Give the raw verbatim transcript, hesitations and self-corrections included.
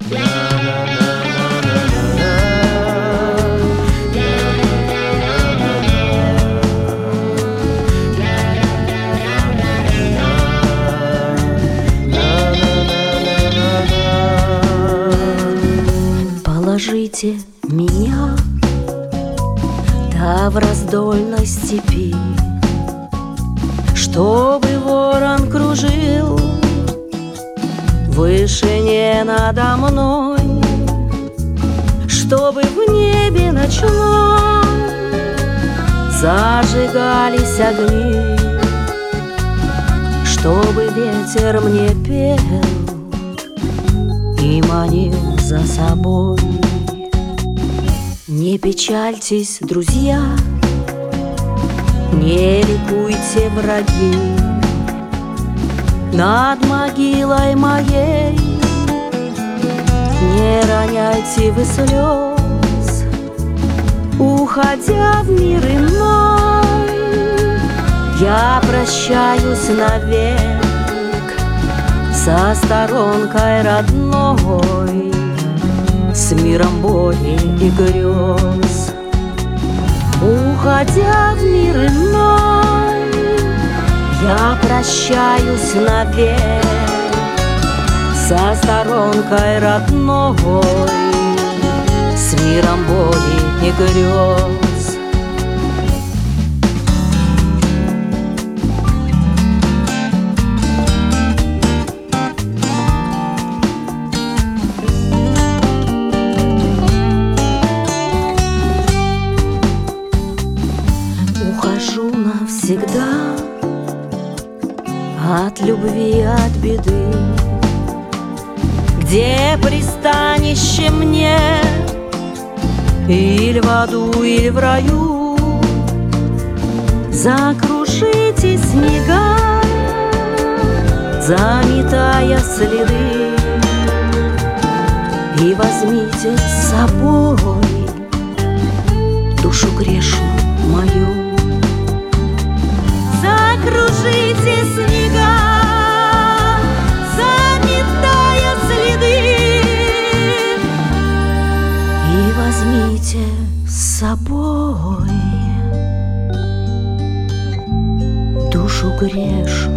Положите меня да в раздольной степи, чтобы ворон кружил в вышине надо мной, чтобы в небе ночном зажигались огни, чтобы ветер мне пел и манил за собой. Не печальтесь, друзья, не ликуйте, враги, над могилой моей не роняйте вы слез, уходя в мир иной. Я прощаюсь навек со сторонкой родной, с миром боли и грез. Уходя в мир иной, я прощаюсь навек со сторонкой родной, с миром боли и грез. Ухожу навсегда от любви, от беды, где пристанище мне, или в аду, или в раю. Закружите снега, заметая следы, и возьмите с собой душу грешную мою. Закружите снега, заметая следы, и возьмите с собой душу грешную.